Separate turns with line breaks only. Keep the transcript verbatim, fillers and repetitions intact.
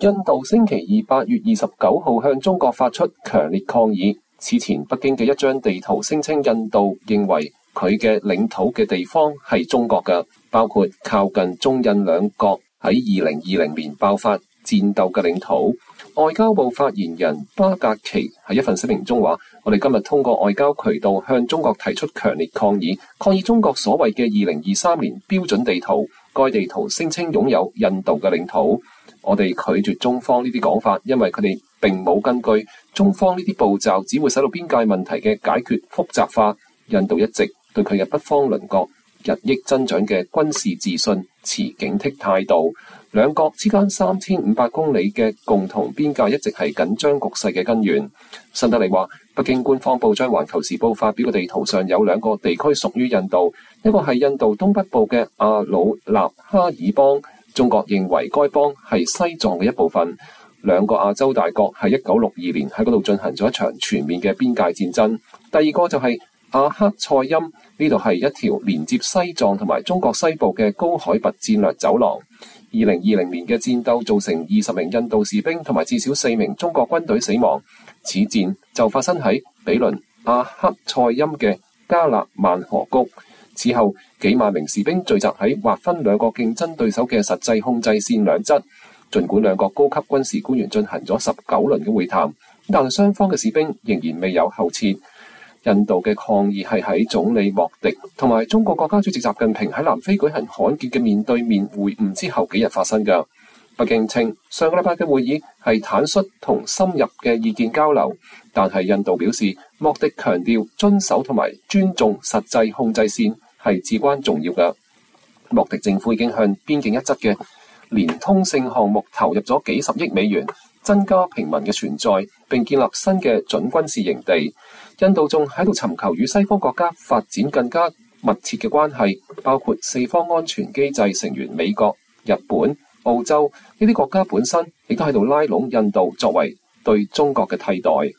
印度星期二八月二十九號向中國發出強烈抗議。此前北京嘅一張地圖聲稱印度認為佢嘅領土嘅地方係中國嘅，包括靠近中印兩國喺二零二零年爆發戰鬥嘅領土。外交部發言人巴格奇喺一份聲明中話：我哋今日通過外交渠道向中國提出強烈抗議，抗議中國所謂嘅二零二三年標準地圖，該地圖聲稱擁有印度嘅領土。我哋拒絕中方呢啲講法，因為佢哋並冇根據。中方呢啲步驟只會使到邊界問題嘅解決複雜化。印度一直對佢嘅北方鄰國日益增長嘅軍事自信持警惕態度。兩國之間三千五百公里嘅共同邊界一直係緊張局勢嘅根源。新德里話，北京官方報章《環球時報》發表嘅地圖上有兩個地區屬於印度，一個係印度東北部嘅阿魯納哈爾邦。中國認為該邦係西藏嘅一部分。兩個亞洲大國喺一九六二年喺嗰度進行咗一場全面嘅邊界戰爭。第二個就係阿克塞欽，呢度係一條連接西藏同埋中國西部嘅高海拔戰略走廊。二零二零年嘅戰鬥造成二十名印度士兵同埋至少四名中國軍隊死亡。此戰就發生喺比鄰阿克塞欽嘅加勒萬河谷。此後幾萬名士兵聚集喺劃分兩個競爭對手嘅實際控制線兩側。儘管兩國高級軍事官員進行咗十九輪嘅會談，但係雙方嘅士兵仍然未有後撤。印度嘅抗議係喺總理莫迪同埋中國國家主席習近平喺南非舉行罕見嘅面對面會晤之後幾日發生嘅。北京稱上個禮拜嘅會議係坦率同深入嘅意見交流，但係印度表示莫迪強調遵守同埋尊重實際控制線係至關重要嘅。莫迪政府已經向邊境一側嘅連通性項目投入咗幾十億美元，增加平民嘅存在，並建立新嘅準軍事營地。印度仲喺度尋求與西方國家發展更加密切嘅關係，包括四方安全機制成員美國、日本、澳洲呢啲國家本身亦都喺度拉攏印度作為對中國嘅替代。